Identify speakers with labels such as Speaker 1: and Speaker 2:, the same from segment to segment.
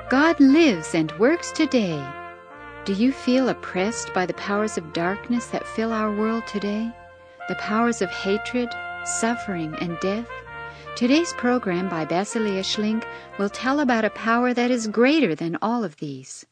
Speaker 1: God lives and works today. Do you feel oppressed by the powers of darkness that fill our world today? The powers of hatred, suffering, and death? Today's program by Basilia Schlink will tell about a power that is greater than all of these.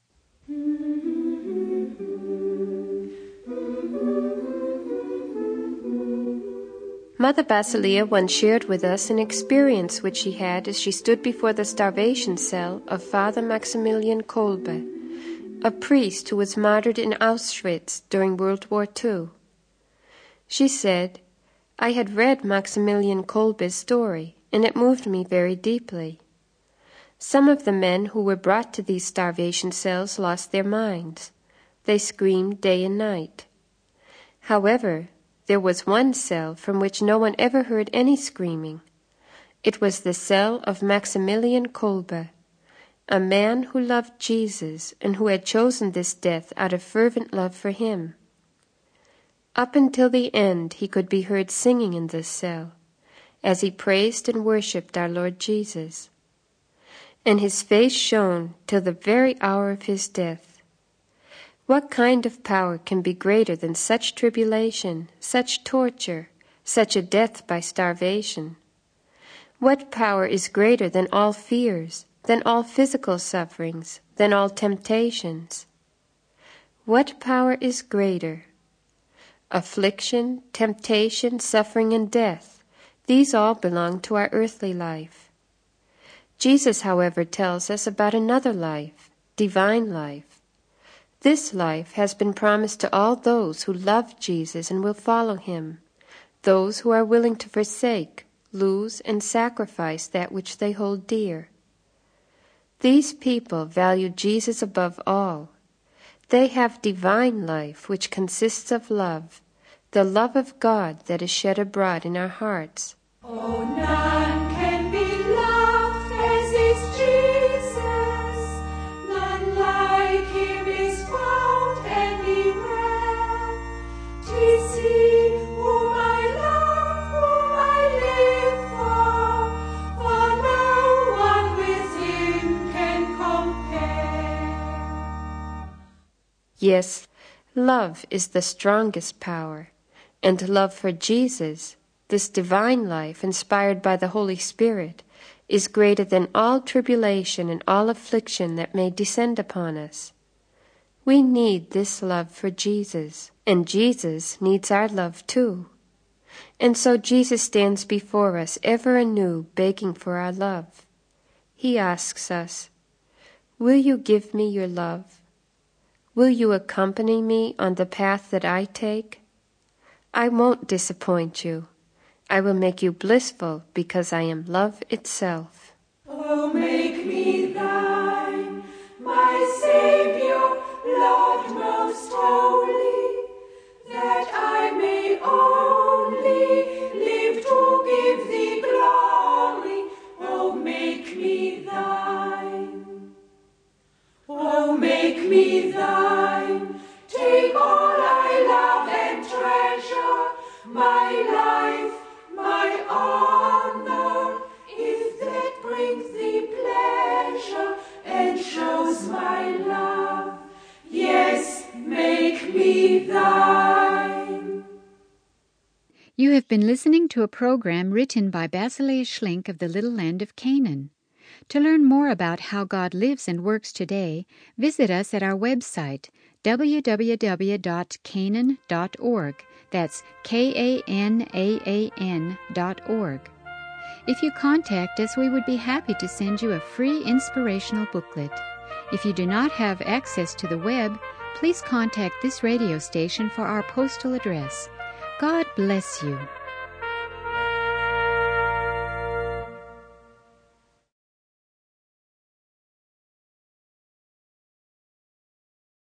Speaker 2: Mother Basilia once shared with us an experience which she had as she stood before the starvation cell of Father Maximilian Kolbe, a priest who was martyred in Auschwitz during World War II. She said, "I had read Maximilian Kolbe's story, and it moved me very deeply. Some of the men who were brought to these starvation cells lost their minds. They screamed day and night. However, there was one cell from which no one ever heard any screaming. It was the cell of Maximilian Kolbe, a man who loved Jesus and who had chosen this death out of fervent love for him. Up until the end he could be heard singing in this cell, as he praised and worshipped our Lord Jesus. And his face shone till the very hour of his death. What kind of power can be greater than such tribulation, such torture, such a death by starvation? What power is greater than all fears, than all physical sufferings, than all temptations? What power is greater? Affliction, temptation, suffering, and death, these all belong to our earthly life. Jesus, however, tells us about another life, divine life. This life has been promised to all those who love Jesus and will follow him, those who are willing to forsake, lose, and sacrifice that which they hold dear. These people value Jesus above all. They have divine life, which consists of love, the love of God that is shed abroad in our hearts.
Speaker 3: Oh, none can be loved as is Jesus. None like him is found anywhere. 'Tis he whom I love, whom I live for no one with him can compare.
Speaker 2: Yes, love is the strongest power, and love for Jesus, this divine life inspired by the Holy Spirit, is greater than all tribulation and all affliction that may descend upon us. We need this love for Jesus, and Jesus needs our love too. And so Jesus stands before us ever anew, begging for our love. He asks us, "Will you give me your love? Will you accompany me on the path that I take? I won't disappoint you. I will make you blissful because I am love itself."
Speaker 3: Oh, make me thine, my Savior, Lord most holy, that I may only live to give thee glory. Oh, make me thine. Oh, make me thine. Take all I love and treasure, my life, my honor, if that brings thee pleasure and shows my love. Yes, make me thine.
Speaker 1: You have been listening to a program written by Basilia Schlink of the Little Land of Canaan. To learn more about how God lives and works today, visit us at our website, www.canaan.org. That's KANAAN.org. If you contact us, we would be happy to send you a free inspirational booklet. If you do not have access to the web, please contact this radio station for our postal address. God bless you.